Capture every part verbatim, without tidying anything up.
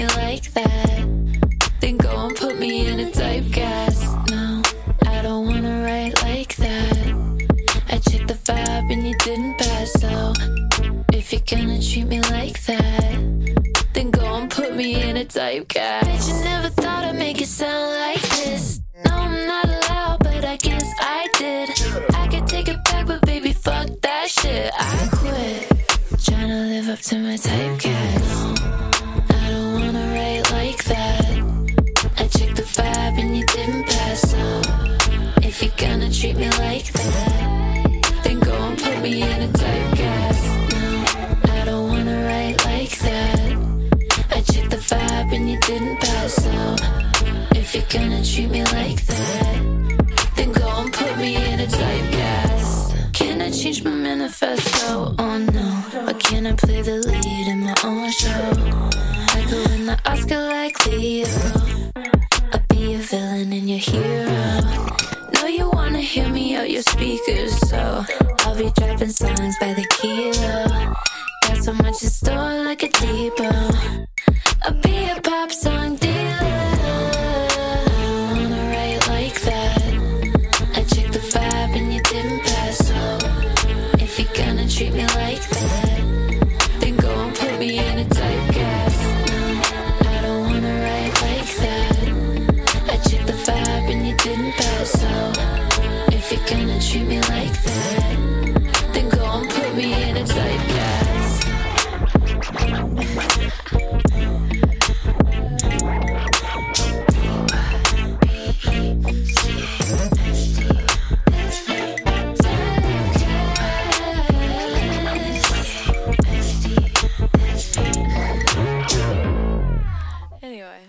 me like that, then go and put me in a typecast. No, I don't wanna write like that. I checked the vibe and you didn't pass, so if you're gonna treat me like that, then go and put me in a typecast. Bet you never thought I'd make it sound like this. No, I'm not allowed, but I guess I did. I could take it back, but baby, fuck that shit. I quit tryna live up to my typecast. I don't wanna write like that. I checked the vibe and you didn't pass, so if you're gonna treat me like that, then go and put me in a typecast. No, I don't wanna write like that. I checked the vibe and you didn't pass, so if you're gonna treat me like that, then go and put me in a typecast. Can I change my manifesto? Oh no. Or can I play the lead in my own show? I could win the Oscar like Leo. I'll be a villain and your hero. Know you wanna hear me out your speakers, so I'll be dropping songs by the kilo. Got so much in store like a depot. I'll be a pop song dealer. Treat me like that, then go and put me in a typecast. No, I don't wanna write like that. I checked the vibe and you didn't pass, so if you're gonna treat me like that, then go and put me in a typecast. Anyway.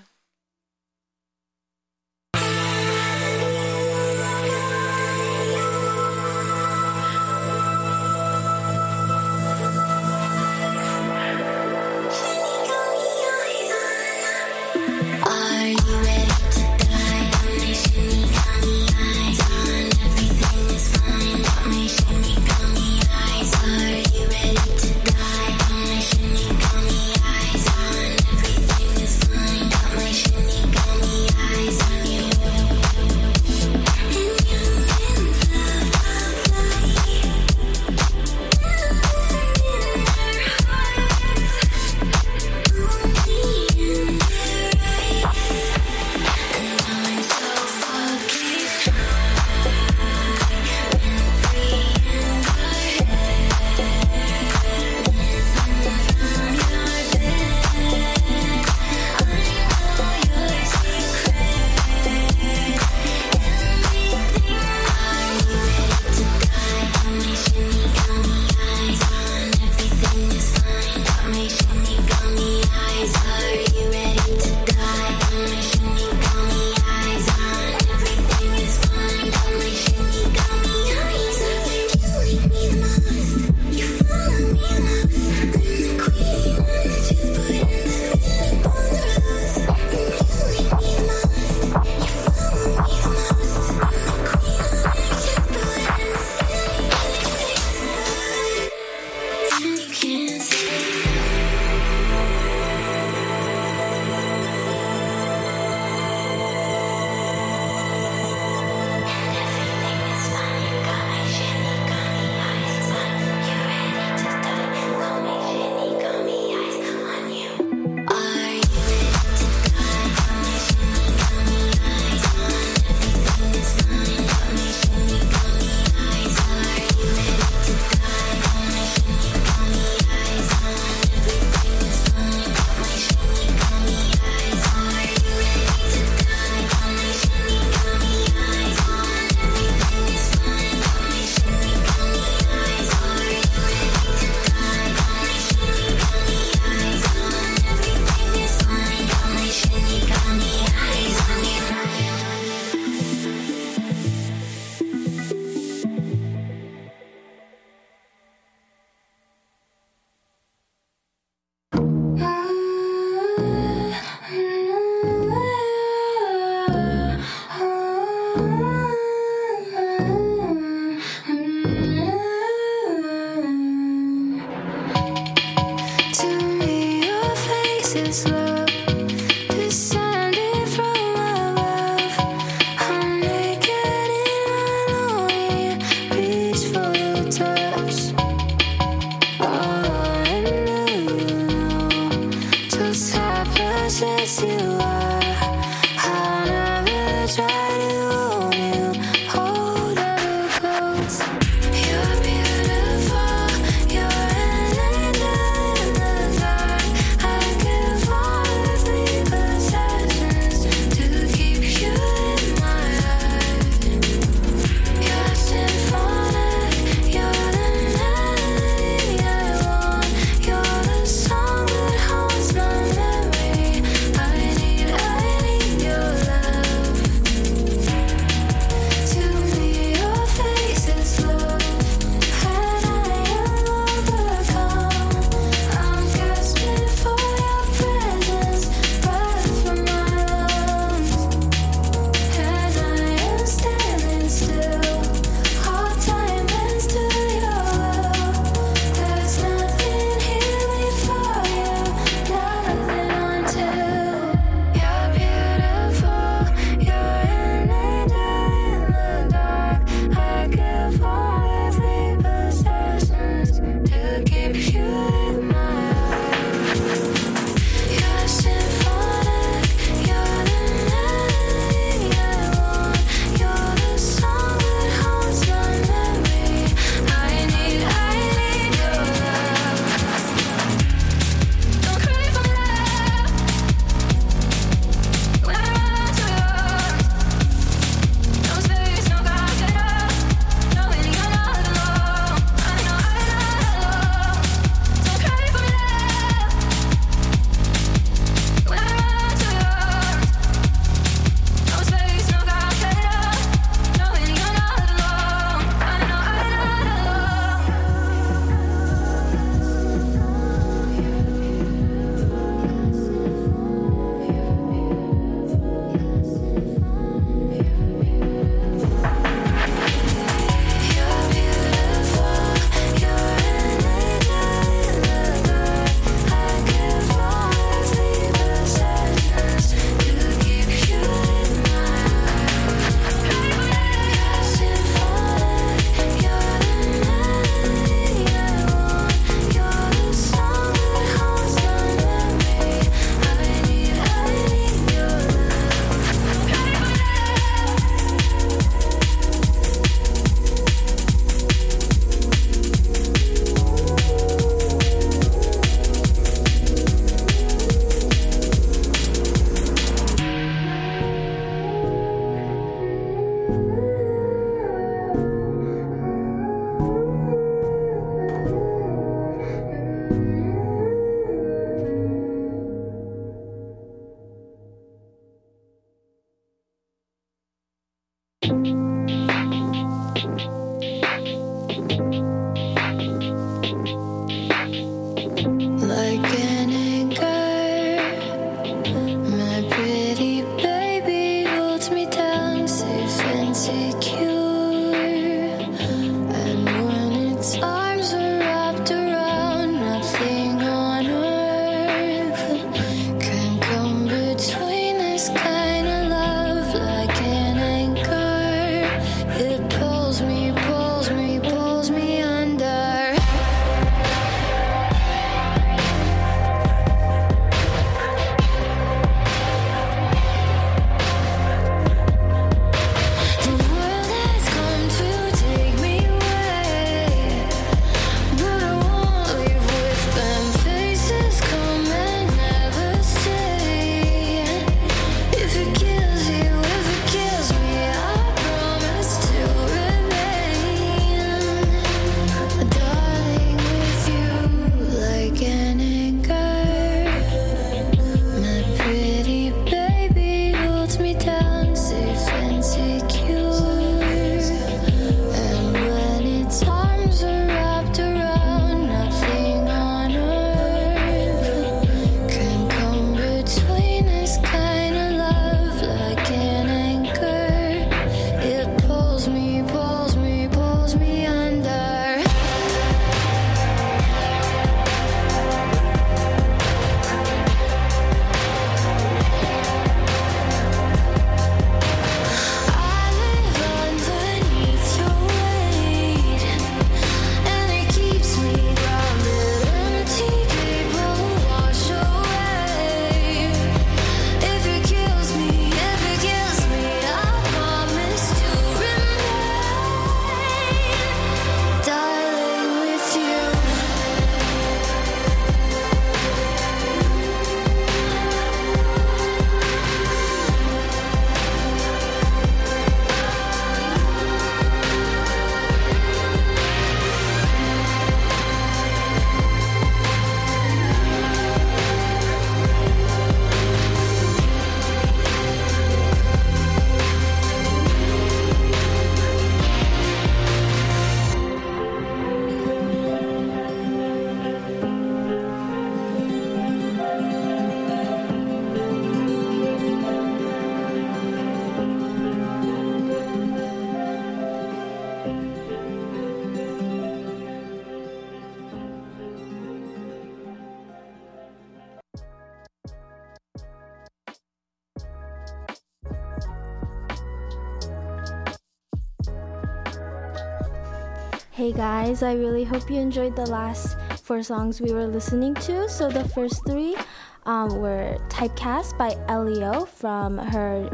Hey guys, I really hope you enjoyed the last four songs we were listening to. So the first three um, were Typecast by Elio from her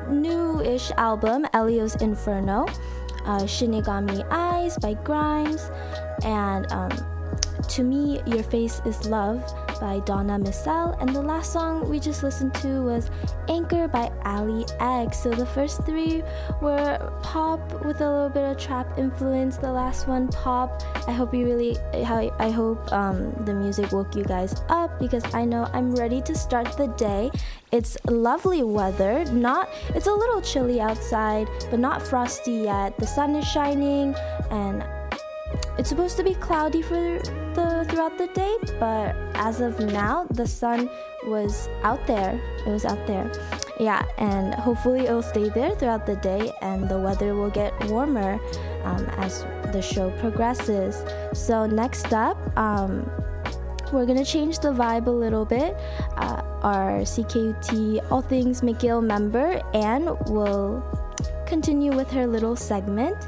new-ish album, Elio's Inferno, uh, Shinigami Eyes by Grimes, and um, To Me, Your Face Is Love by Donna Missel, and the last song we just listened to was Anchor by Ali X. So the first three were pop with a little bit of trap influence, the last one pop. I hope you really, I, I hope um, the music woke you guys up, because I know I'm ready to start the day. It's lovely weather, not, it's a little chilly outside, but not frosty yet. The sun is shining, and it's supposed to be cloudy for the throughout the day, but as of now, the sun was out there. It was out there. Yeah, and hopefully it'll stay there throughout the day, and the weather will get warmer um, as the show progresses. So next up, um, we're gonna change the vibe a little bit. Uh, our C K U T All Things McGill member, Anne, will continue with her little segment.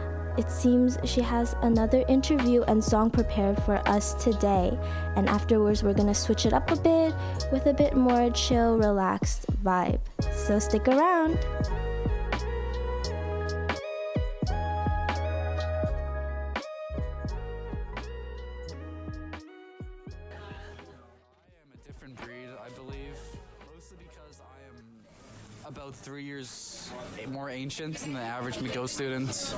It seems she has another interview and song prepared for us today. And afterwards, we're gonna switch it up a bit with a bit more chill, relaxed vibe. So stick around. About three years more ancient than the average McGill student,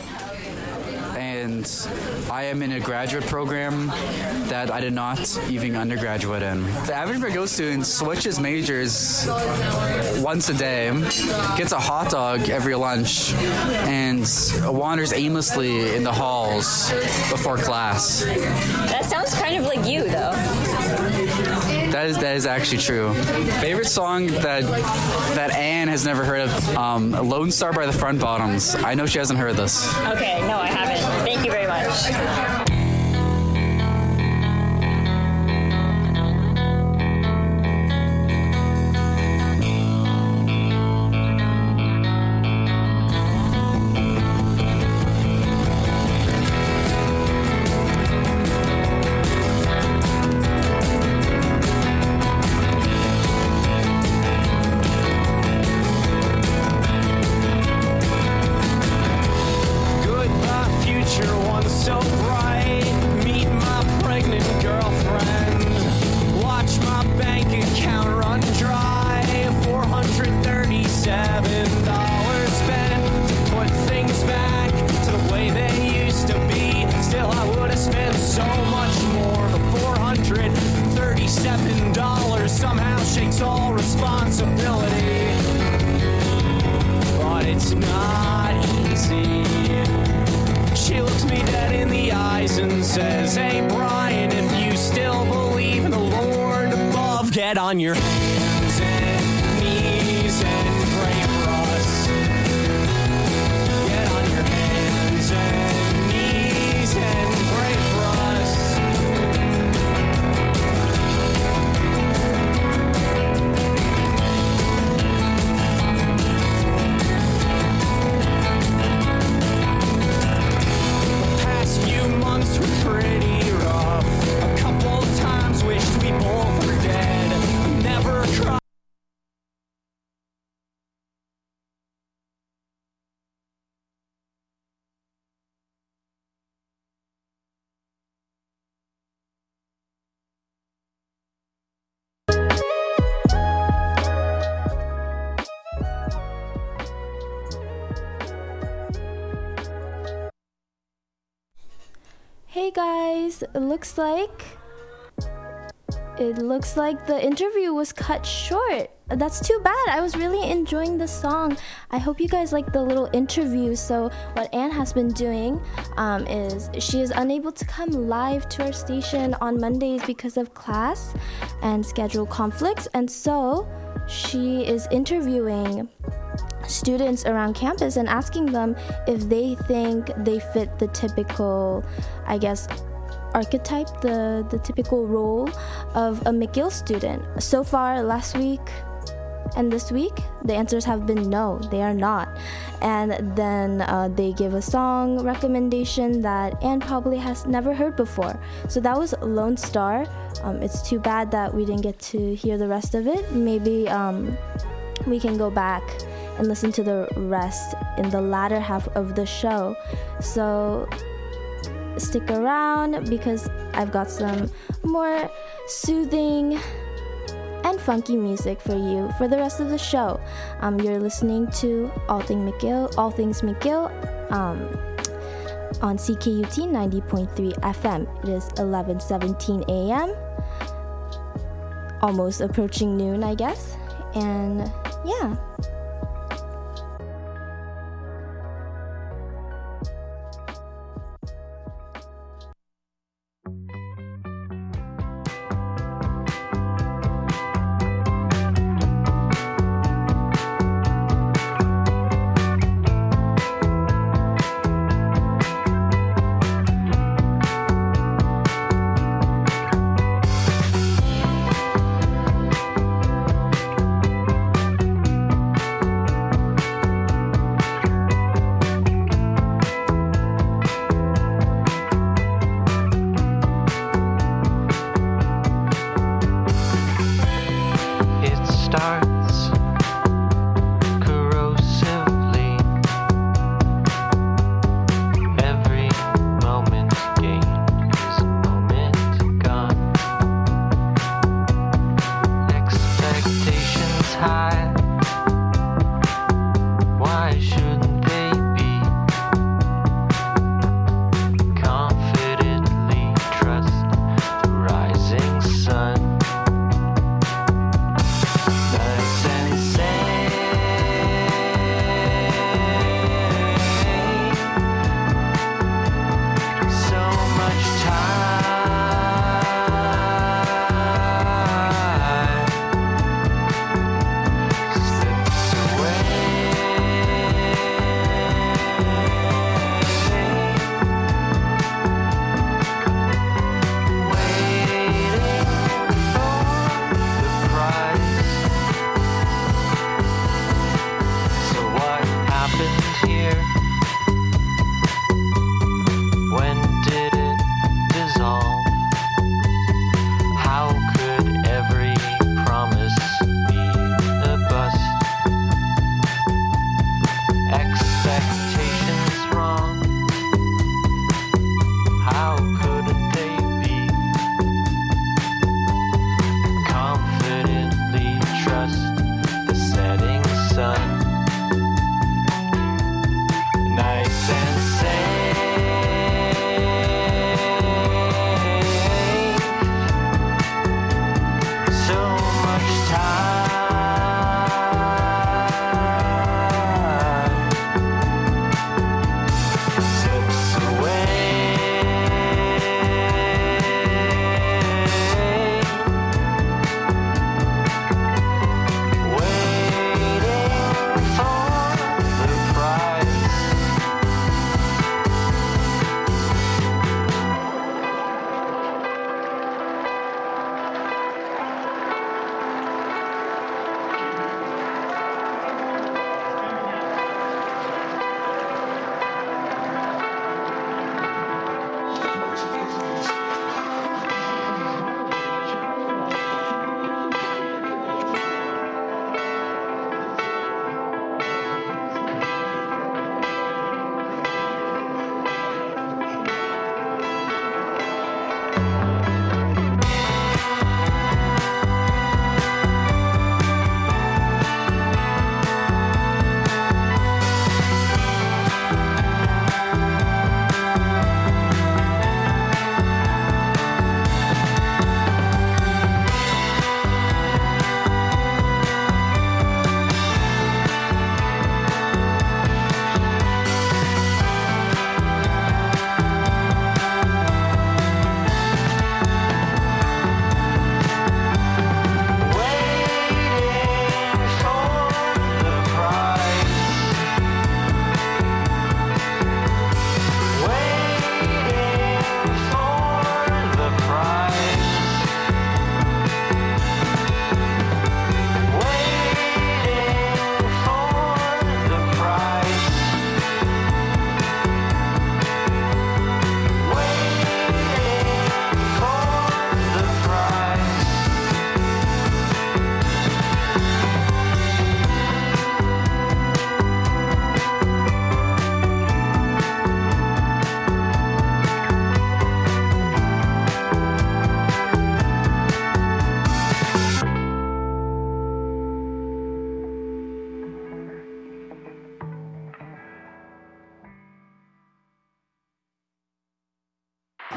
and I am in a graduate program that I did not even undergraduate in. The average McGill student switches majors once a day, gets a hot dog every lunch, and wanders aimlessly in the halls before class. That sounds kind of like you, though. That is that is actually true. Favorite song that that Anne has never heard of, um, Lone Star by the Front Bottoms. I know she hasn't heard this. Okay, no, I haven't. Thank you very much. On your hands and knees and pray for us. Get on your hands and knees and pray for us. The past few months were pretty rough. A couple times wished we both were dead. Never cry. Hey guys, it looks like It looks like the interview was cut short. That's too bad. I was really enjoying the song. I hope you guys like the little interview. So what Anne has been doing um, is she is unable to come live to our station on Mondays because of class and schedule conflicts. And so she is interviewing students around campus and asking them if they think they fit the typical, I guess, archetype, the, the typical role of a McGill student. So far, last week and this week, the answers have been no, they are not. And then uh, they give a song recommendation that Anne probably has never heard before. So that was Lone Star. Um, it's too bad that we didn't get to hear the rest of it. Maybe um, we can go back and listen to the rest in the latter half of the show. So stick around because I've got some more soothing and funky music for you for the rest of the show. Um, you're listening to All Things McGill, All Things McGill um, on C K U T ninety point three F M. It is eleven seventeen a.m. Almost approaching noon, I guess. And yeah.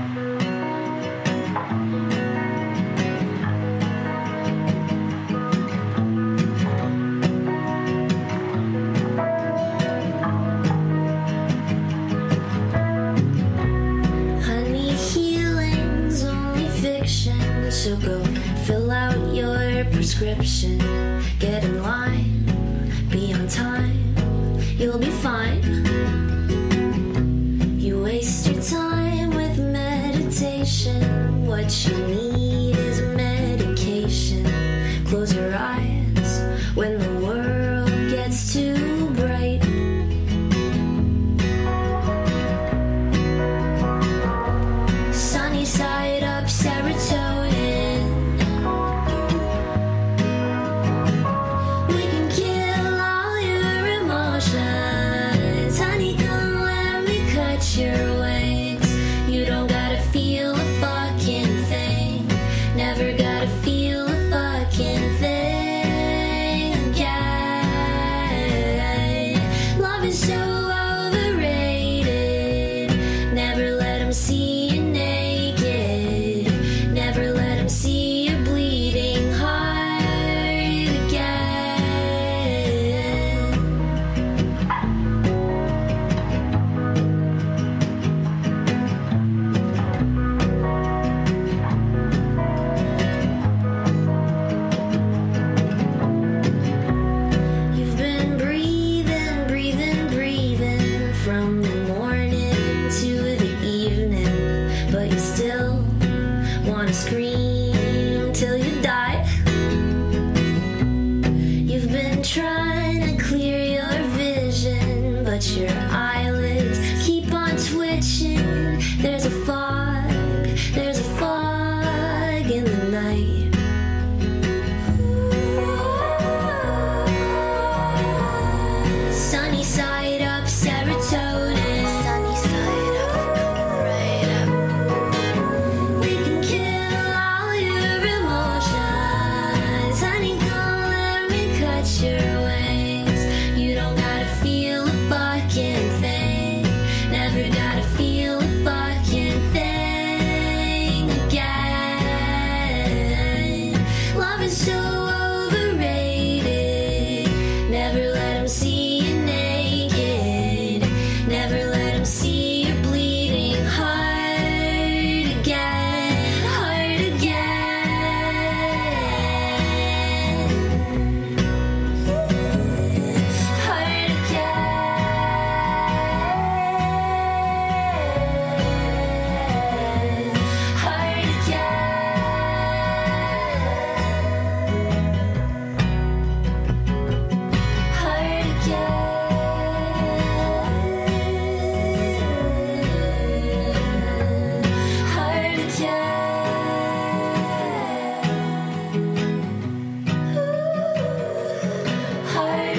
So go fill out your prescription. Get in line, be on time. You'll be fine. You waste your time with meditation. What you need is medication. Close your eyes when the world gets too bright. Sunny side up, serotonin. Your wings. You don't gotta feel a fucking thing. Never gotta feel a fucking thing again. Love is so overrated. Never let him see you naked. Never let him see you bleeding heart again. Scream till you die. You've been trying to clear your vision, but your eyelids keep on twitching. There's a fog, there's a fog in the night. Sunny side up, serotonin. Sunny side up, right up. We can kill all your emotions. Honey, don't let me cut your wings. You don't gotta feel a fucking thing. Never gotta feel a fucking thing again. Love is so overrated. Never let him see you naked. Never let him see you bleeding heart again. Heart again. Heart again. Heart again. Heart again. Heart again. Heart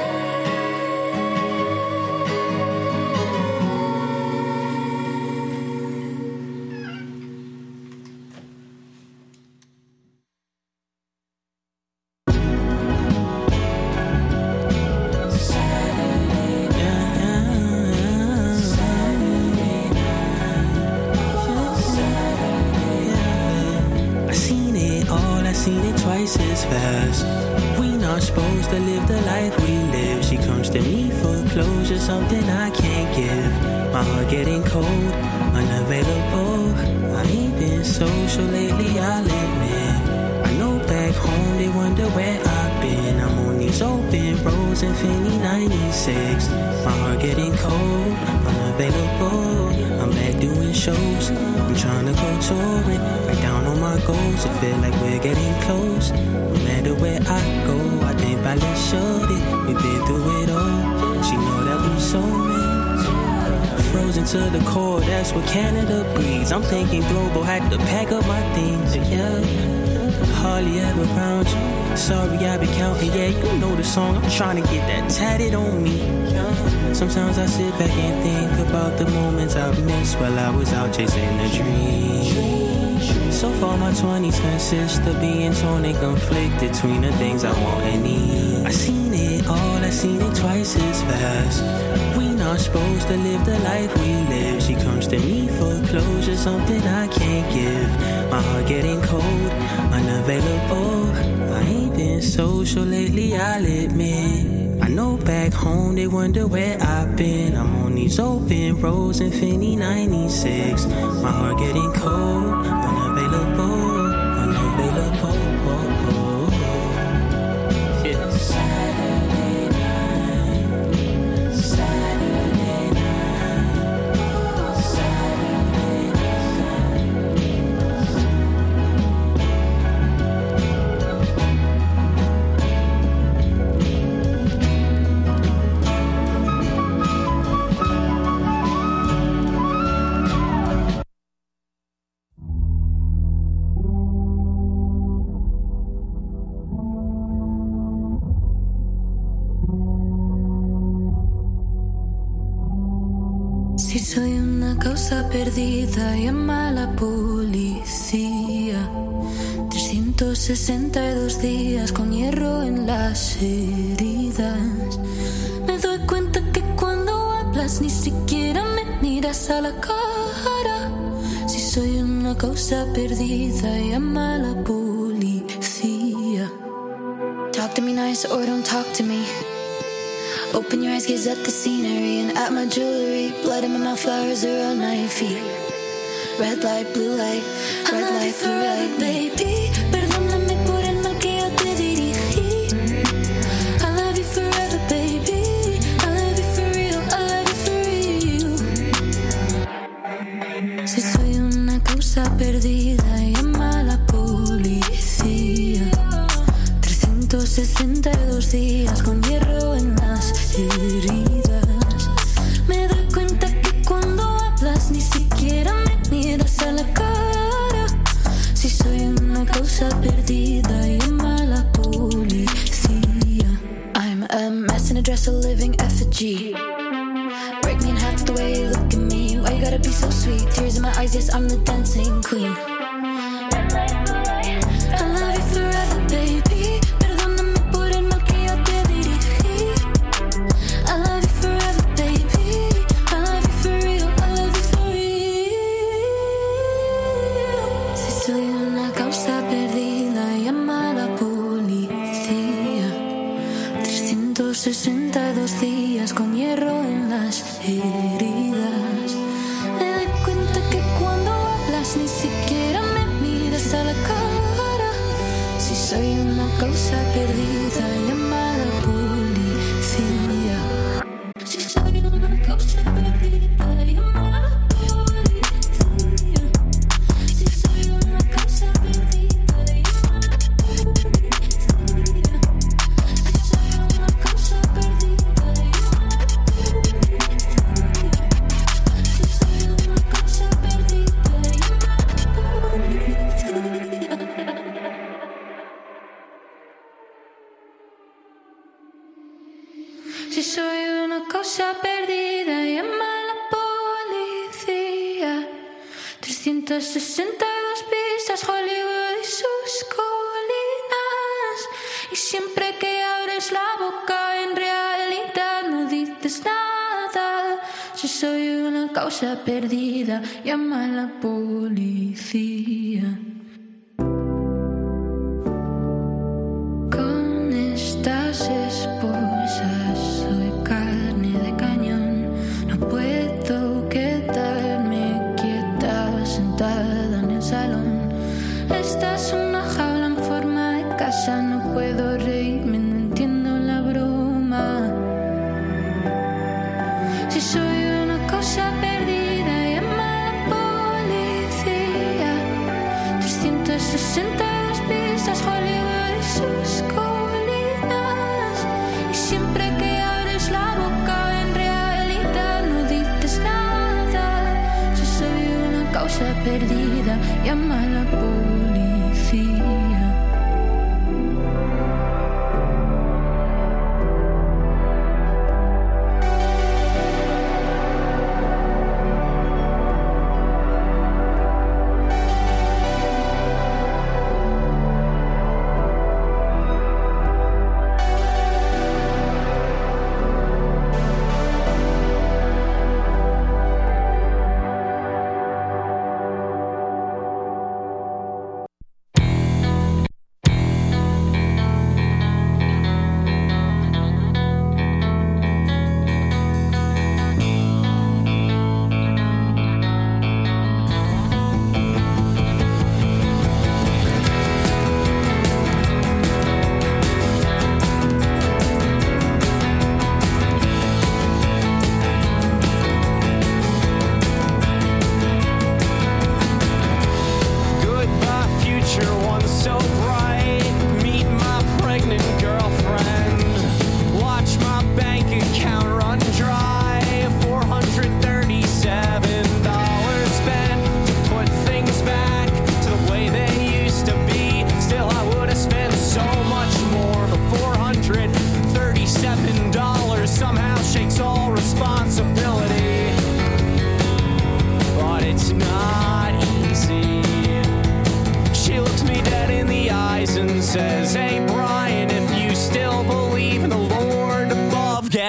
I seen it all, I seen it twice as fast. We not supposed to live the life we live. She comes to me for closure, something I can't give. My heart getting cold, unavailable. I ain't been social lately, I'll admit. I know back home they wonder where I've been. I'm on these open roads, Infinity ninety-six. My heart getting cold, unavailable. I'm back doing shows, I'm trying to go touring. Right down on my goals, I feel like we're getting close. No matter where I go, I think balance shorty. We've been through it all, she know that we soulmates. Frozen to the core, that's what Canada breeds. I'm thinking global, had to pack up my things, yeah. Hardly ever around you. Sorry, I be counting, yeah, you know the song. I'm trying to get that tatted on me. Sometimes I sit back and think about the moments I've missed while I was out chasing a dream. So far my twenties consist of being torn and conflicted between the things I want and need. I seen it all, I seen it twice as fast. We not not supposed to live the life we live. She comes to me for closure, something I can't give. My heart getting cold, unavailable. I ain't been social lately, I'll admit. I know back home they wonder where I've been. I'm on these open roads, Infinity ninety-six. My heart getting cold, unavailable, unavailable. Yeah. Saturday night, Saturday night, Saturday Si soy una causa perdida, llama a la policía. trescientos sesenta y dos días con hierro en las heridas. Me doy cuenta que cuando hablas ni siquiera me miras a la cara. Si soy una causa perdida, llama a la policía. Talk to me nice or don't talk to me. Open your eyes, gaze at the scenery and at my jewelry. Blood in my mouth, flowers are on my feet. Red light, blue light, red light, blue light, baby. Perdóname por el mal que yo te dirigí. I love you forever, baby. I love you for real, I love you for real. Si soy una causa perdida, llama a la policía. trescientos sesenta y dos días con hierro en las heridas. Me doy cuenta que cuando hablas ni siquiera me miras a la cara. Si soy una causa perdida, llama a la policía. I'm a mess in a dress, a living effigy. Break me in half the way you look at me. Why you gotta be so sweet? Tears in my eyes, yes, I'm the dancing queen. I love you forever, baby. Perdóname por el mal que yo te dirigí. I love you forever, baby. I love you for real, I love you for real. Si soy una causa perdida, llama a la policía. trescientos sesenta y dos días con hierro en las heridas. Me doy cuenta que cuando hablas ni siquiera me miras a la cara. Si soy una causa perdida, llama a la policía. Si soy una causa perdida, llama a la policía. Si soy una causa perdida, llama a la policía. Si soy una causa perdida, llama a la policía. Si soy una causa perdida, llama a la policía. Si soy una cosa perdida, llama a la policía. trescientas sesenta y dos pistas, Hollywood y sus colinas. Y siempre que abres la boca, en realidad no dices nada. Si soy una causa perdida, llama a la policía. Con estas esposas soy carne de cañón. No puedo quedarme quieta sentada en el salón. Esta es una jaula en forma de casa. No puedo reírme, no entiendo la broma. Si soy una cosa perdida, llama a la policía. trescientas sesenta y dos pistas, Hollywood y sus colinas. Y siempre que abres la boca, en realidad no dices nada. Si soy una causa perdida, llama a la policía.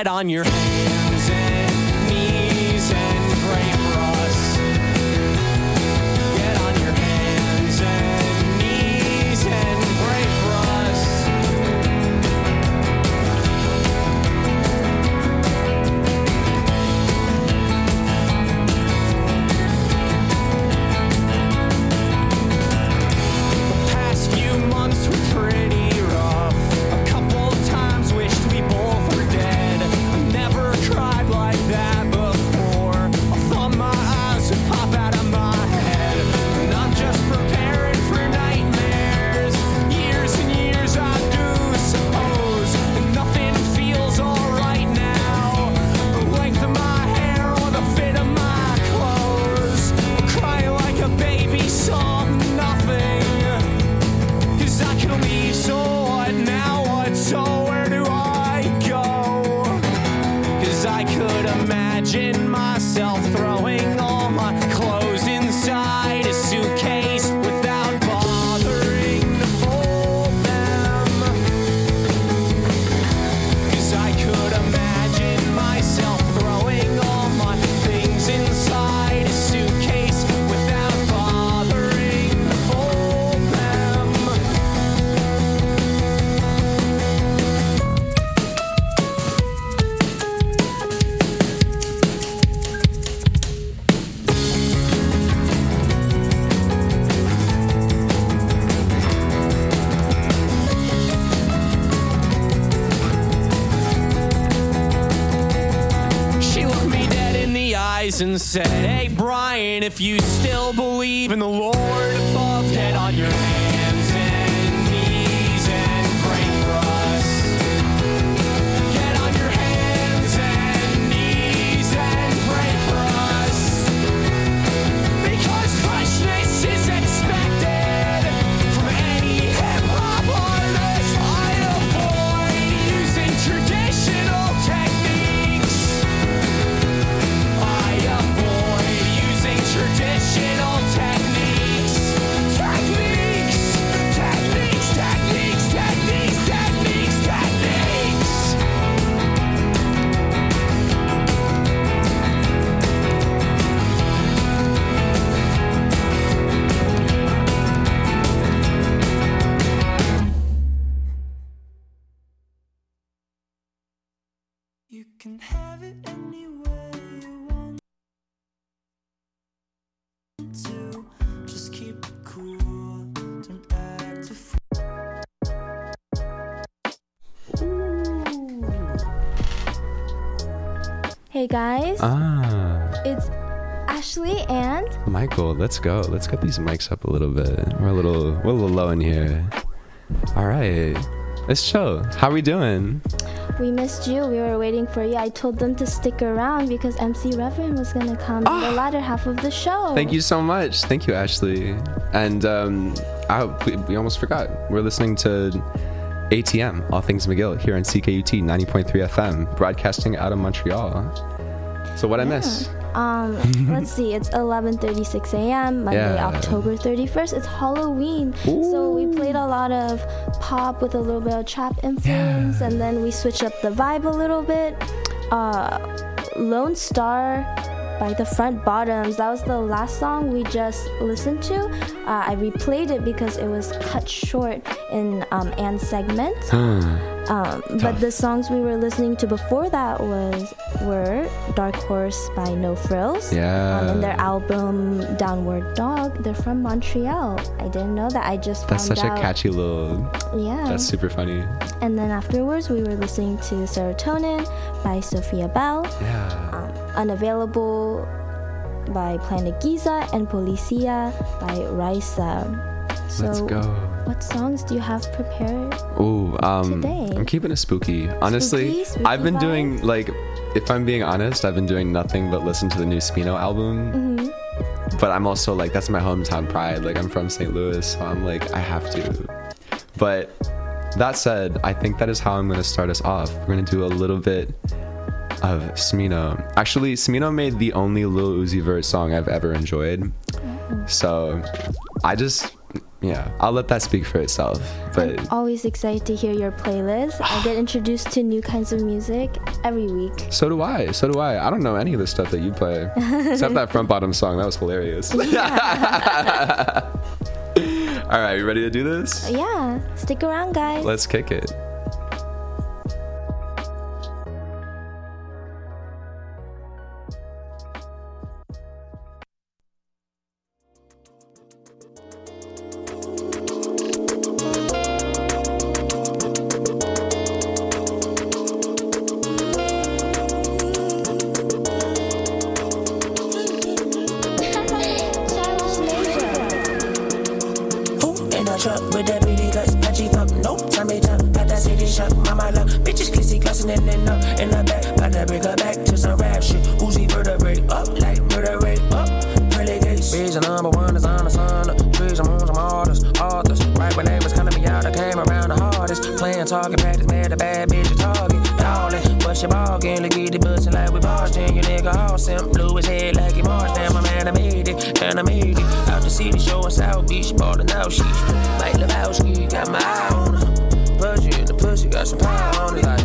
Get on your hands and knees and pray for us. Get on your hands and knees and pray for us. The past few months were pretty rough. A couple times wished we both were dead. I never cried like that before. I thought my eyes would pop out of my head. And I'm just preparing for nightmares. Years and years I do suppose. And nothing feels alright now. The length of my hair or the fit of my clothes. I'm crying like a baby, saw nothing. Cause I can leave, so what now? What? So where do I go? Cause I could imagine myself throwing all my clothes inside a suitcase without bothering to fold them. Cause I could imagine myself throwing all my things inside a suitcase without bothering to fold them. She looked me dead in the eyes and said, hey, Brian, if you still believe in the Lord above, get on your hands and knees and pray for us. Get on your hands and knees and pray for us. Because freshness is expected from any hip-hop artist. I avoid using traditional techniques. I avoid using traditional techniques. Techniques, techniques, techniques, techniques, techniques, techniques. You can have it any way you want to. Just keep it cool. Don't act a fool. Hey guys, Ah, it's Ashley and Michael, let's go. Let's get these mics up a little bit. We're a little, we're a little low in here. All right, let's chill. How we doing? we missed you. We were waiting for you. I told them to stick around because M C Reverend was gonna come in the latter half of the show. Thank you so much. Thank you, Ashley. And um, I, we, we almost forgot. We're listening to A T M, All Things McGill, here on C K U T ninety point three F M, broadcasting out of Montreal. So what I miss? Um, let's see. It's eleven thirty-six a.m. Monday, Yeah. October thirty-first. It's Halloween, so we played a lot of pop with a little bit of trap influence, and then we switched up the vibe a little bit. Uh, Lone Star by the Front Bottoms. That was the last song we just listened to. Uh, I replayed it because it was cut short in um, Anne's segment. Um, but the songs we were listening to before that was were Dark Horse by No Frills. Yeah. Um, and their album Downward Dog. They're from Montreal. I didn't know that. I just That's found such out. a catchy little. Yeah. That's super funny. And then afterwards, we were listening to Serotonin by Sophia Bell. Yeah. Um, Unavailable by Planet Giza, and Policia by Raisa. So Let's go. what songs do you have prepared? Ooh, um, Today. I'm keeping it spooky. Honestly, Spooky? Spooky I've been vibes? doing like, if I'm being honest, I've been doing nothing but listen to the new Spino album. Mm-hmm. But I'm also like, that's my hometown pride. Like, I'm from Saint Louis, so I'm like, I have to. But that said, I think that is how I'm going to start us off. We're going to do a little bit of Smino. Actually, Smino made the only Lil Uzi Vert song I've ever enjoyed. So I just yeah, I'll let that speak for itself. But I'm always excited to hear your playlist. I get introduced to new kinds of music every week. So do I. So do I. I don't know any of the stuff that you play. Except that front bottom song. That was hilarious. All right, you ready to do this? Yeah. Stick around, guys. Let's kick it. With that pretty guts, patchy fuck, no time me time. Got that city shot, mama love. Bitches glissy, glossing in and up in the back. About to bring her back to some rap shit. Uzi vertebrae up like vertebrae up. Pearly gates. Reason number one is on the sun. Trees, I'm on some artists, authors. Right when they was calling me out, I came around the hardest. Playing target practice, mad the bad bitch a target. Darling, but she bargain, look at the bustin' like we Boston. Your nigga all simp, blew his head like he marched. Damn, my man, I made it, and I made it. Out the city show in South Beach, ballin' out, she Mike Lebowski, got my eye on her. Budget in the pussy, got some power on it, like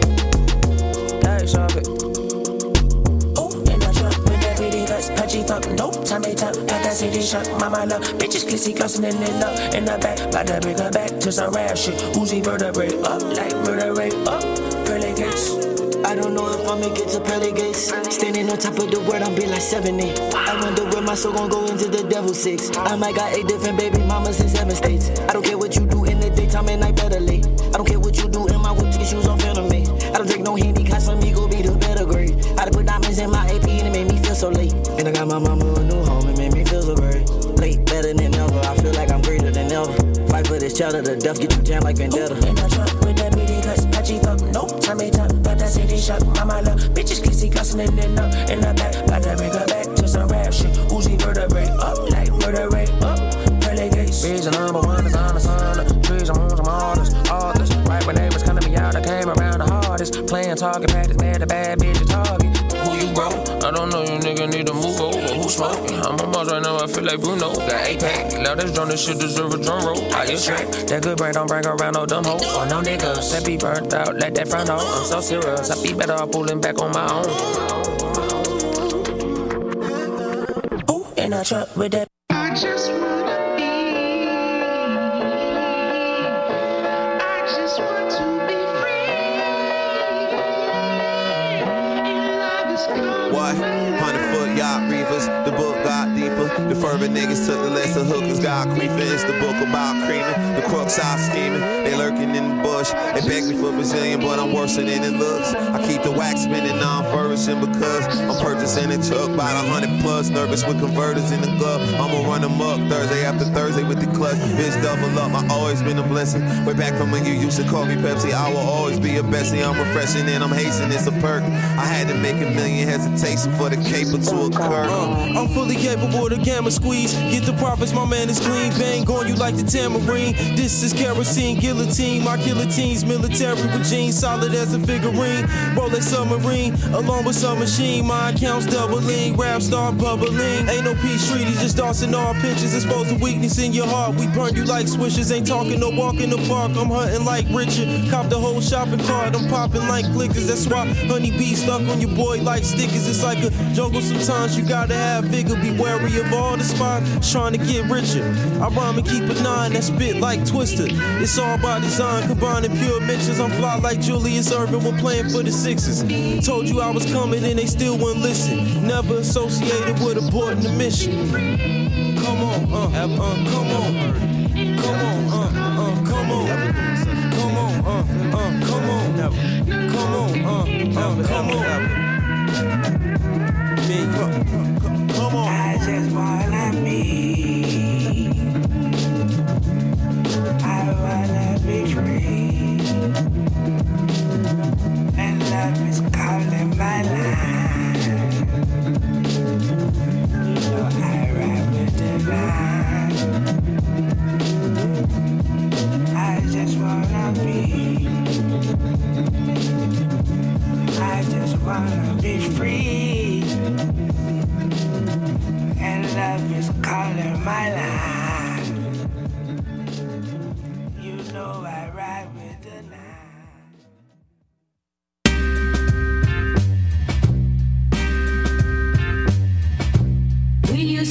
dice off it. Ooh, in the truck with that pretty guts, patchy fuck, nope, time me time. Got that city shot, mama love. Bitches glissy, glossing in and up in the back. About to bring her back to some rap shit. Uzi vertebrae up like vertebrae up. Pearly gates. I don't know if I'ma get to pearly gates. Standing on top of the world, I'm been like seven, eight. I wonder where my soul gon' go into the devil's six. I might got eight different baby mamas in seven states. I don't care what you do in the daytime and night better late. I don't care what you do in my whip to get shoes off anime. I don't drink no Henny, cause some me go be the better grade. I done put diamonds in my A P and it made me feel so late. And I got my mama a new home, it made me feel so great. Late, better than ever, I feel like I'm greater than ever. Fight for this child to the death, get you jammed like Vendetta. Ooh, in the truck with that pretty guts, patchy fuck, nope, time me time. Got that city shot, mama love. Bitches glissy, glossing in and up in the back. About to bring her back to some rap shit. Uzi vertebrae up like vertebrae up. Pearly gates. Reason number one is on the sun. Trees, I'm on some artists, authors. Right when they was calling me out, I came around the hardest. Playing target practice, mad the bad bitch a target. Who you bro? I don't know, you nigga need to move over. Who smoking? I'm on Mars right now, I feel like Bruno. Got eight pack, loud as drum, this shit deserve a drum roll. I get straight. That good brain don't bring around no dumb hoe. Or no niggas that be burnt out like that front door. I'm so serious, I be better off pulling back on my own. Ooh, in a truck with that. I just wanna be. I just want to be free. What? Hundred foot yacht reefers, the book got deeper. The further niggas took the lesser hookers got creeping. It's the book about creaming, the crooks out scheming. They lurking in the bush. They beg me for Brazilian, but I'm worse than it looks. I keep the wax spinning, now I'm flourishing because I'm purchasing a truck by the hundred plus. Nervous with converters in the glove. I'ma run them up Thursday after Thursday with the clutch. Bitch, double up. I always been a blessing. Way back from when you used to call me Pepsi, I will always be a bestie. I'm refreshing and I'm hastening. It's a perk. I had to make a million hesitation for the caper to occur. Uh, I'm fully capable of the gamma squeeze. Get the profits, my man is clean. Bang on you like the tamarine. This is kerosene, guillotine. My guillotine's military regime, solid as a figurine. Roll a submarine, along with some machine. My accounts doubling, rap star bubbling. Ain't no peace treaty, just darts in all pitches. Expose the weakness in your heart. We burn you like swishers. Ain't talking no walk in the park. I'm hunting like Richard. Cop the whole shopping cart. I'm popping like clickers. That's why honey bee stuck on your boy like stickers. It's like a jungle. Sometimes you gotta have vigor. Be wary of all the spots trying to get richer. I rhyme and keep a nine that spit like Twister. It's all by design, combining pure mentions. I'm fly like Julius Erving when playing for the Sixers. Told you I was coming and they still wouldn't listen. Never associated with aborting the mission. Come on, uh, uh, come on, come on, uh, uh, come on, come on, uh, uh, come on, come on, uh, uh, come on. Me, come on. I just wanna be. I wanna be free. And love is calling my line. You know I ride with the line. I just wanna be. I just wanna be free.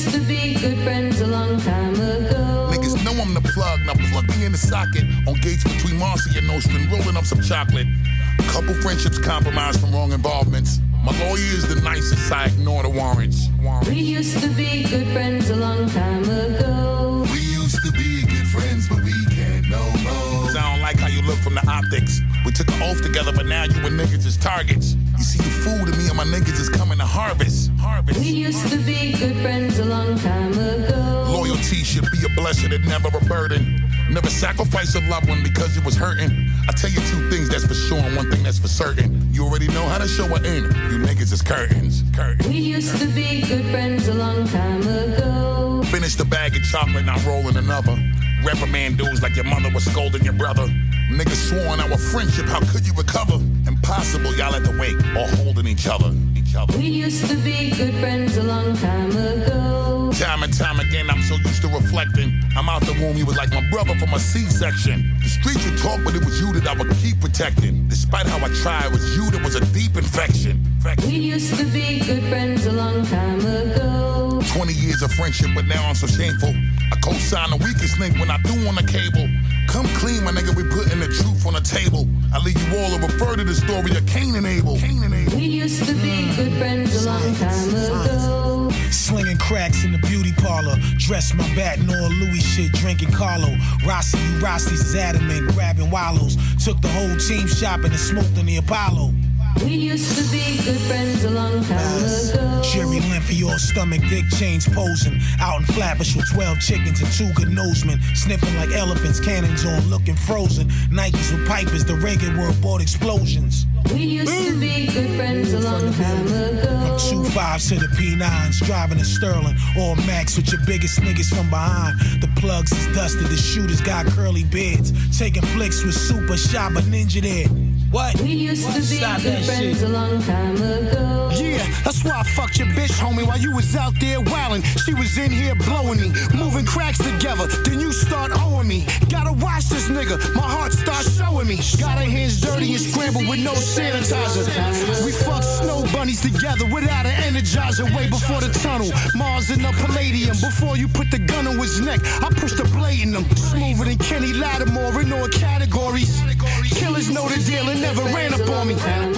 used to be good friends a long time ago. Niggas know I'm the plug, now plug me in the socket. On gates between Marcy and Nostrand, rolling up some chocolate. Couple friendships compromised from wrong involvements. My lawyer is the nicest, I ignore the warrants. warrants. We used to be good friends a long time ago. We used to be good friends, but we can't no more. Cause I don't like how you look from the optics. We took an oath together, but now you and niggas is targets. You see, you fool to me and my niggas is coming to harvest. Harvest. We used to be good friends a long time ago. Loyalty should be a blessing and never a burden. Never sacrifice a loved one because it was hurting. I tell you two things that's for sure and one thing that's for certain. You already know how to show an end. You niggas is curtains. curtains. We used to be good friends a long time ago. Finished a bag of chocolate, now rolling another. Reprimand dudes like your mother was scolding your brother. Niggas swore on our friendship, how could you recover? Impossible, y'all at the wake, all holding each other. Each other. We used to be good friends a long time ago. Time and time again, I'm so used to reflecting. I'm out the womb, you was like my brother from a C-section. The streets would talk, but it was you that I would keep protecting. Despite how I tried, it was you that was a deep infection. infection. We used to be good friends a long time ago. twenty years of friendship, but now I'm so shameful. I co-sign the weakest link when I do on the cable. Come clean, my nigga, we putting the truth on the table. I leave you all to refer to the story of Cain and Abel. Cain and Abel. We used to be good friends a long time ago. Slinging cracks in the beauty parlor. Dress my bat, Nor Louis shit, drinking Carlo. Rossi, you Rossi's is adamant, grabbing wallows. Took the whole team shopping and smoked on the Apollo. We used to be good friends a long time ago. Jerry Lynn for your stomach, dick chains posing. Out in Flatbush with twelve chickens and two good nosemen. Sniffing like elephants, cannons on, looking frozen. Nikes with pipers, the reggae world bought explosions. We used to be good friends a long time ago. From two fives to the P nines, driving a Sterling. Or Max with your biggest niggas from behind. The plugs is dusted, the shooters got curly beards. Taking flicks with Super Shop, a ninja there. What? We used to be good friends a long time ago. Yeah, that's why I fucked your bitch, homie, while you was out there wildin'. She was in here blowing me, moving cracks together. Then you start owing me. Gotta watch this nigga, my heart starts showing me. Got her hands dirty and scrambled with no sanitizer. We fucked snow bunnies together without an energizer. Way before the tunnel, Mars in the Palladium. Before you put the gun on his neck, I pushed the blade in him. Smoother than Kenny Lattimore in all categories. Killers know the deal and never ran up on me.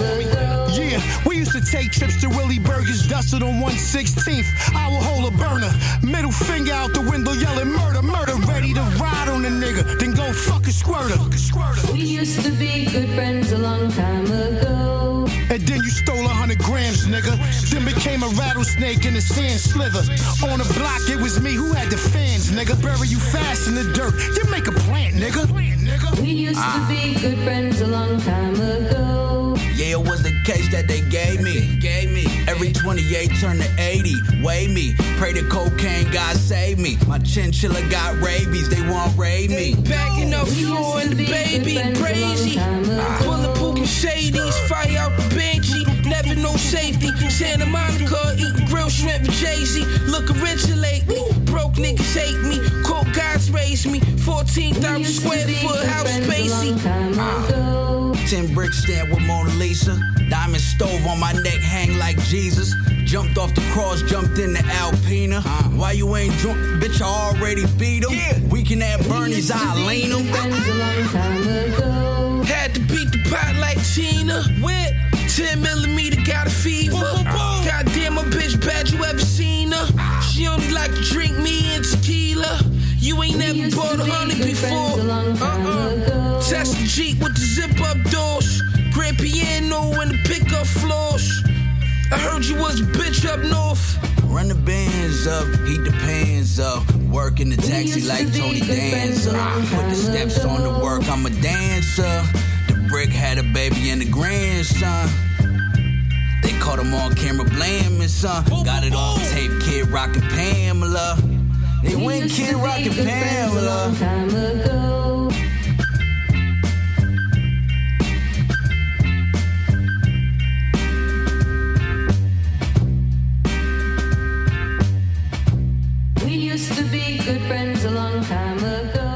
Yeah, we used to take trips to Willie Burgers, dusted on one sixteenth. I will hold a burner, middle finger out the window yelling murder, murder. Ready to ride on the nigga, then go fuck a squirter. We used to be good friends a long time ago. And then you stole a hundred grams, nigga. Then became a rattlesnake in the sand slither. On the block, it was me who had the fans, nigga. Bury you fast in the dirt, then make a plant, nigga. We used to be good friends a long time ago. Yeah, it was the case that they gave me. Gave me. Every twenty-eight turned to eighty. Weigh me. Pray the cocaine, God save me. My chinchilla got rabies, they won't raid me. Backing up floor and the baby crazy. Bulletproof Mercedes, fire out the Banshee. Never no safety. Santa Monica, eating grilled shrimp with Jay-Z. Looking richer lately. Broke niggas hate me. Coke guys raised me. fourteen thousand square foot house spacey. Uh, Ten brick stand with Mona Lisa. Diamond stove on my neck, hang like Jesus. Jumped off the cross, jumped in the Alpina. Uh, Why you ain't drunk? Bitch, I already beat him. Yeah. Weekend at Bernie's, I lean him. Had to beat the pot like Tina. With ten millimeter, got a fever. Uh, Goddamn, my bitch bad, you ever seen her? Uh, she only like to drink me and tequila. You ain't never bought a hundred before. Uh-uh. Test the Jeep with the zip-up doors. Grand piano and the pickup floors. I heard you was a bitch up north. Run the bands up, heat the pans up. Work in the taxi like Tony Danza. Put the steps on the work, I'm a dancer. The brick had a baby and a grandson. They caught him on camera blaming, son. Got it on tape, Kid Rock and Pamela. They went Kid Rock and Pamela. We used to be good friends a long time ago.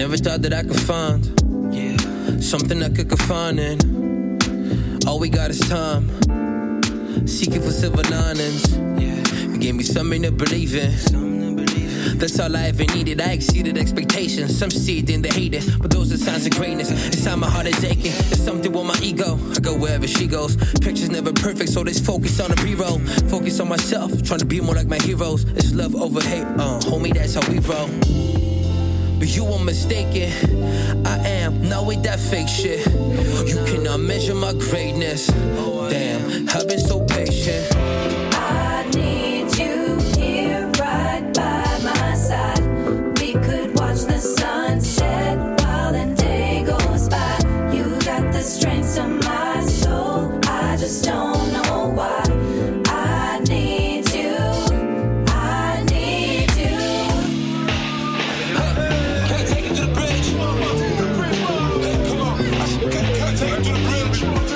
never thought that I could find, yeah, something I could confine in. All we got is time, seeking for silver linings. Yeah, you gave me something to believe in. That's all I ever needed. I exceeded expectations. Some see it and they hate it, but those are signs of greatness. Inside my heart is aching. There's something with my ego. I go wherever she goes. Pictures never perfect, so there's focus on the B-roll. Focus on myself, trying to be more like my heroes. It's love over hate, uh, homie, that's how we roll. But you were mistaken. I am not with that fake shit. You cannot measure my greatness. Damn, I've been so patient. I need you here right by my side. We could watch the sunset while the day goes by. You got the strength of my soul. I just don't know why. I need you. I need you. Can I take it to the bridge? Come on. Can I take it to the bridge?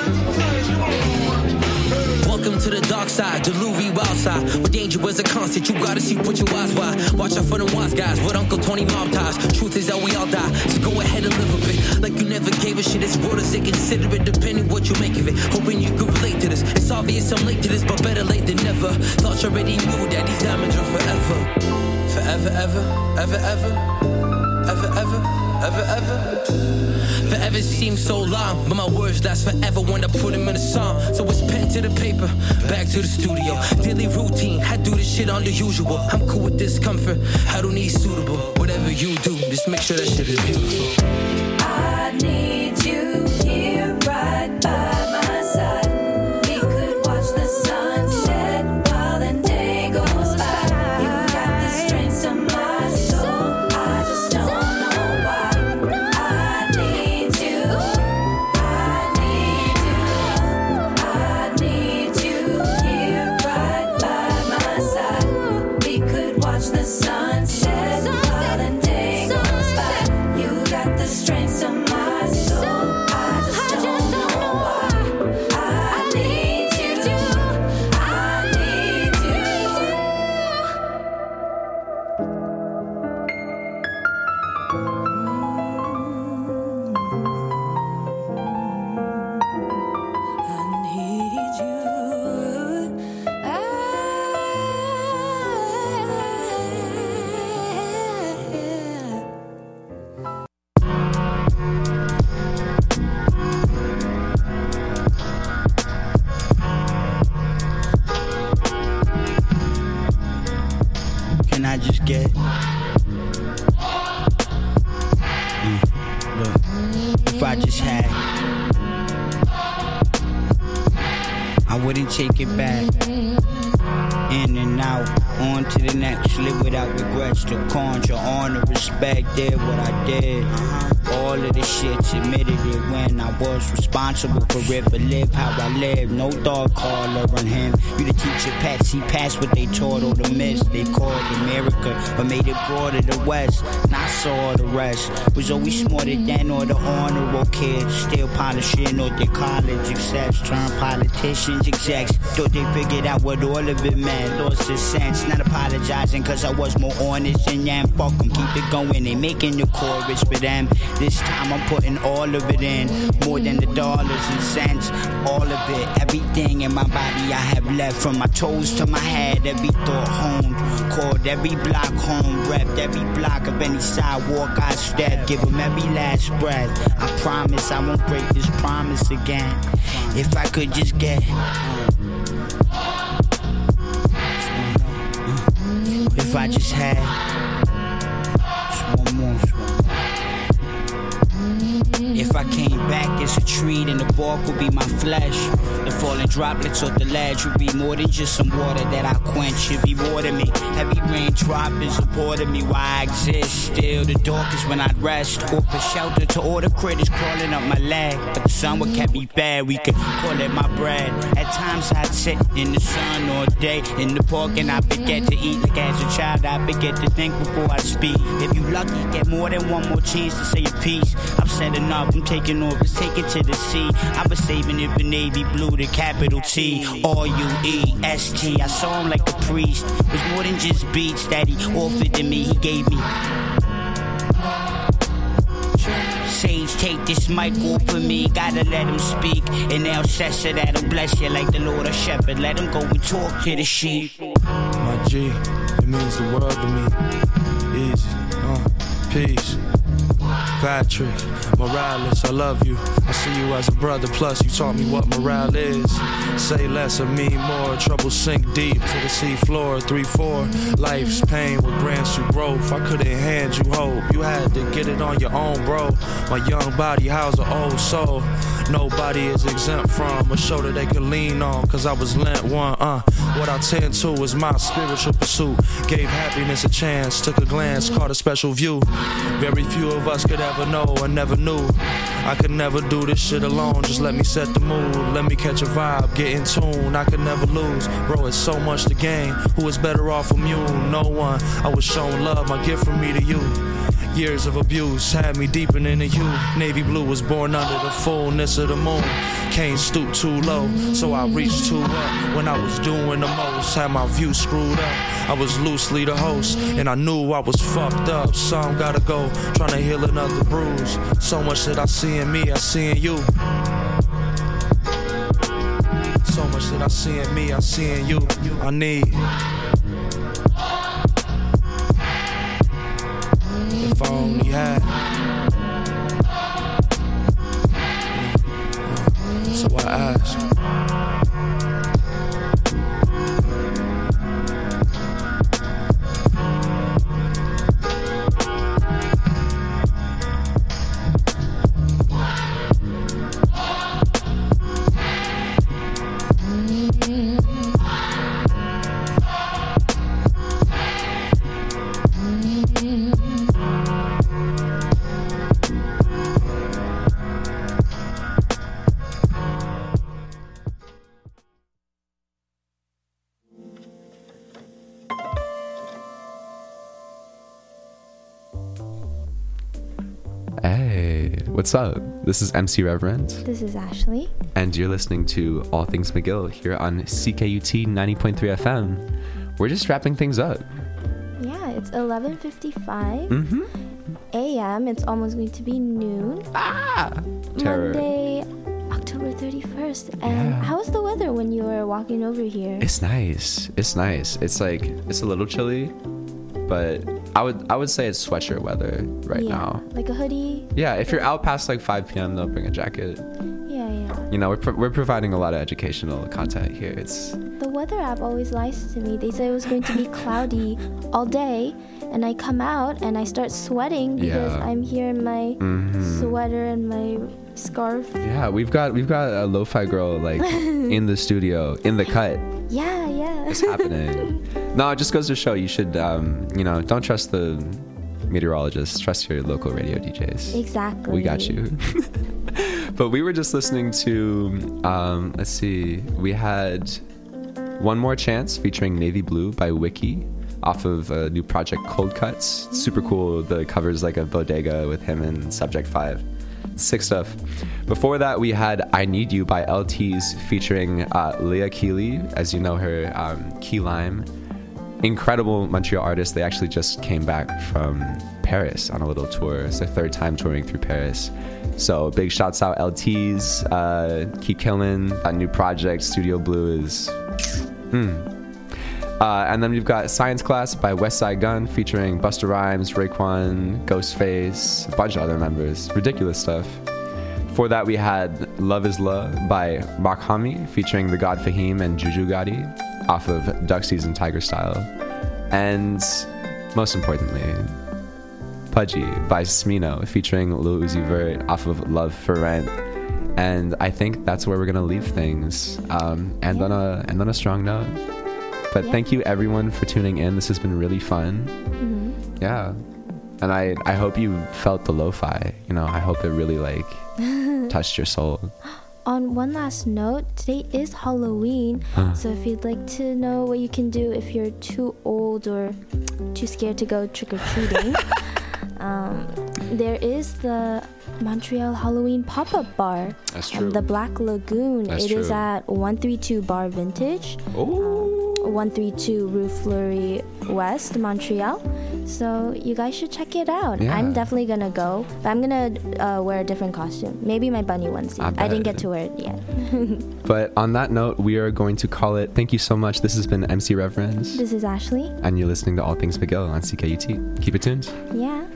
Welcome to the dark side, the Louis wild side. Where danger was a constant, you gotta see what your eyes wide. Watch out for the wise guys with Uncle Tony mob ties. Truth is that we all die, so go ahead and live a bit like you never gave a shit. It's world as they consider it, depending what you make of it. Hoping you could relate to this. It's obvious I'm late to this, but better late than never. Thought you already knew that these diamonds are forever. Forever, ever, ever, ever, ever, ever, ever, ever. Forever seems so long, but my words last forever when I put them in a song. So it's pen to the paper, back to the studio. Daily routine, I do this shit on the usual. I'm cool with discomfort, I don't need suitable. Whatever you do, just make sure that shit is beautiful. I need you here right by my side. We could watch the sunset while the day goes by. You got the strength of my soul. I just don't know why. I need you. I need you. I need you here right by my side. We could watch the sunset while the day goes by. You got the strength of my soul. I just don't know why. I need you. I need you. I need you. Can I just get? Mm, look, if I just had, I wouldn't take it back. In and out, on to the next. Live without regrets. To conjure honor, respect. Did what I did. All of the shits admitted it when I was responsible for it. But live how I live. No dog collar on him. You the teacher pets. He passed what they taught or the miss. They called America, but made it broader the West. And I saw the rest. Was always smarter than all the honorable kids. Still polishing all their college execs. Turned politicians, execs. Thought they figured out what all of it meant. Lost his sense. Not apologizing cause I was more honest than them. Fuck them, keep it going. They making the chorus for them. This time I'm putting all of it in. More than the dollars and cents. All of it, everything in my body I have left. From my toes to my head, every thought honed. Called every block home. Repped every block of any sidewalk I step. Give them every last breath. I promise I won't break this promise again. If I could just get If I just had just one more, if I came back as a tree, then the bark would be my flesh. The falling droplets off the ledge would be more than just some water that I quench. It'd be more than me. Heavy rain drop is supporting me while I exist. Still the darkest when I'd rest. Offer shelter to all the critters crawling up my leg. But the sun would kept me bad. We could call it my bread. At times I'd sit in the sun all day in the park and I forget to eat. Like as a child I forget to think before I speak. If you lucky, get more than one more chance to say a piece. I've said enough. I'm taking off, let's take it to the sea. I was saving it for Navy Blue, the capital T, R U E S T. I saw him like a priest. It was more than just beats that he offered to me, he gave me. Sage, take this mic off of me. Gotta let him speak. And now Sessa that'll bless you like the Lord of Shepherd. Let him go and talk to the sheep. My G, it means the world to me. Easy, uh, peace. Patrick, Morales, I love you. I see you as a brother, plus you taught me what morale is. Say less of me, more. Trouble sink deep to the sea floor. Three, four, life's pain will grant you growth. I couldn't hand you hope. You had to get it on your own, bro. My young body housed an old soul. Nobody is exempt from a shoulder they could lean on, cause I was lent one, uh. What I tend to is my spiritual pursuit. Gave happiness a chance, took a glance, caught a special view. Very few of us could ever know or never knew. I could never do this shit alone, just let me set the mood. Let me catch a vibe, get in tune, I could never lose. Bro, it's so much to gain, who is better off immune? No one, I was shown love, my gift from me to you. Years of abuse had me deepen into you. Navy blue was born under the fullness of the moon. Can't stoop too low, so I reached too up. When I was doing the most, had my view screwed up. I was loosely the host, and I knew I was fucked up. Some gotta go, trying to heal another bruise. So much that I see in me, I see in you. So much that I see in me, I see in you. I need. If I only had. So I ask. What's up? This is M C Reverend. This is Ashley. And you're listening to All Things McGill here on C K U T ninety point three F M. We're just wrapping things up. Yeah, it's eleven fifty-five mm-hmm. a m. It's almost going to be noon. Ah! Terror. Monday, October thirty-first. And Yeah. how was the weather when you were walking over here? It's nice. It's nice. It's like, it's a little chilly, but I would I would say it's sweatshirt weather right yeah, now. like a hoodie. Yeah, if you're out past like five p.m., they'll bring a jacket. Yeah, yeah. You know, we're, pro- we're providing a lot of educational content here. It's The weather app always lies to me. They say it was going to be cloudy all day, and I come out and I start sweating because Yeah. I'm here in my Mhm. sweater and my scarf. yeah, we've got we've got a lo-fi girl like in the studio, in the cut. Yeah, yeah. It's happening. No, it just goes to show you should, um, you know, don't trust the meteorologists. Trust your local radio D Js. Exactly. We got you. But we were just listening to, um, let's see, we had One More Chance featuring Navy Blue by Wiki off of a new project, Cold Cuts. Super cool. The cover's like a bodega with him and Subject five. Sick stuff. Before that, we had I Need You by L Ts featuring uh, Leah Keeley, as you know her, um, Key Lime. Incredible Montreal artist. They actually just came back from Paris on a little tour. It's their third time touring through Paris. So big shouts out L Ts. Uh, keep killing. That new project, Studio Blue, is... Mm. Uh, and then we've got Science Class by Westside Gun featuring Busta Rhymes, Raekwon, Ghostface, a bunch of other members. Ridiculous stuff. Before that, we had Love Is Love by Makhami featuring The God Fahim and Juju Gotti off of Duck Season Tiger Style. And most importantly, Pudgy by Smino featuring Lil Uzi Vert off of Love for Rent. And I think that's where we're going to leave things. Um, and, on a, and on a strong note. But Yeah. thank you everyone for tuning in. This has been really fun. Mhm. Yeah. And I, I hope you felt the lo-fi. You know, I hope it really like touched your soul. On one last note, today is Halloween, Huh. so if you'd like to know what you can do if you're too old or too scared to go trick-or-treating, um, there is the Montreal Halloween pop-up bar. That's um, true. the Black Lagoon. That's It is true. at one thirty-two Bar Vintage. Oh. one thirty-two Rue Fleury West, Montreal. So you guys should check it out. Yeah. I'm definitely gonna go, but I'm gonna uh, wear a different costume. Maybe my bunny onesie. I, I didn't get to wear it yet. But on that note, we are going to call it. Thank you so much. This has been M C Reverends. This is Ashley. And you're listening to All Things McGill on C K U T. Keep it tuned. Yeah.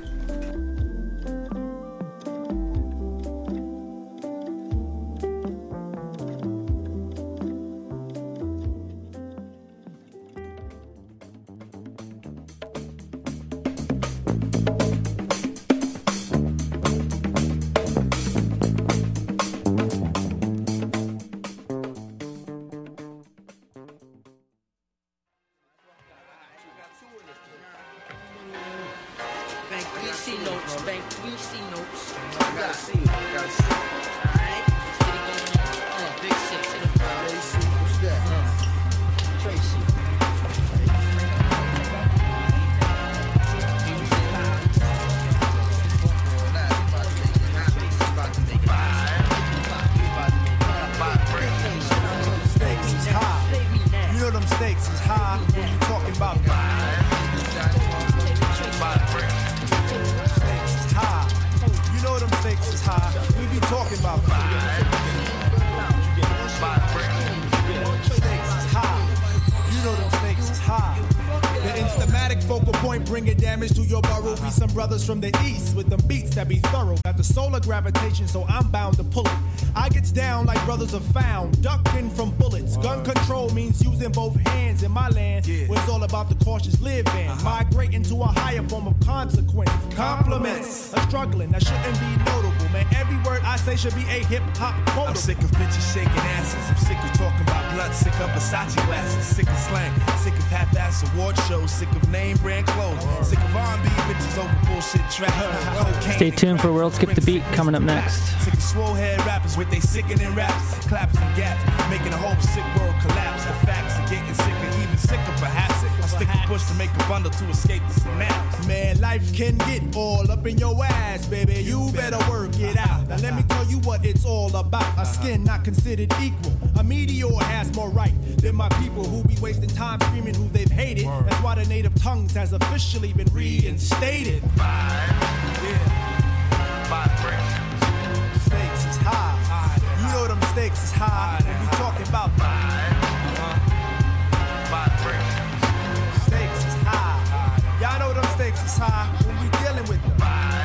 From the east with them beats that be thorough. Got the solar gravitation, so I'm bound to pull it. I gets down like brothers are found, ducking from bullets. Gun control means using both hands in my land, where it's all about the cautious living. Migrating to a higher form of consequence. Compliments are struggling, that shouldn't be notable. Man, every word I say should be a hip-hop quote. I'm sick of bitches shaking asses. I'm sick of talking about blood, sick of Versace glasses, sick of slang, sick of half-ass award shows, sick of name brand clothes, sick of R and B bitches over bullshit trap. Stay tuned for World Skip the Beat coming up next. Sick of swole head rappers with they sickening raps, claps and gaps, making a whole sick world collapse. The facts are getting sicker, even sicker perhaps. I stick a push to make a bundle to escape the synapse. Man, life can get all up in your ass, baby. You better work it out. Now let me tell you what it's all about. A skin not considered equal. A meteor has more right than my people who be wasting time screaming who they've hated. That's why the native tongues has officially been reinstated. Stakes is high. You know them stakes is high. And we talking about stakes is high. Y'all know them stakes is high when we dealing with them.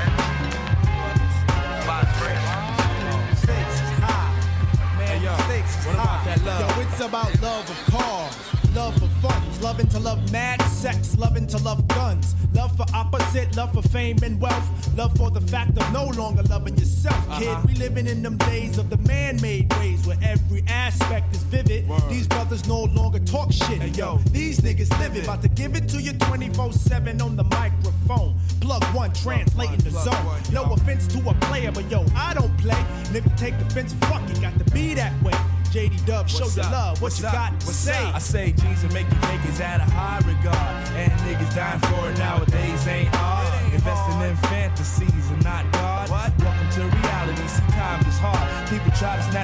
Stakes is high. Man, yo, stakes is what high. about that love? Yo, it's about love of cars. Love for funds, loving to love mad sex, loving to love guns, love for opposite, love for fame and wealth, love for the fact of no longer loving yourself, kid. Uh-huh. We living in them days of the man-made ways where every aspect is vivid. Word. These brothers no longer talk shit. Hey, yo, these niggas live it. About to give it to you twenty-four seven on the microphone. Plug one, translating the zone. One, no offense to a player, but yo, I don't play. And if you take offense, fuck it, got to be that way. J D Dub, show your love. What you got to say? I say G's and make you take it out of high regard. And niggas dying for it nowadays ain't hard. Investing in fantasies and not God. Welcome to reality. See, times is hard. People try to snatch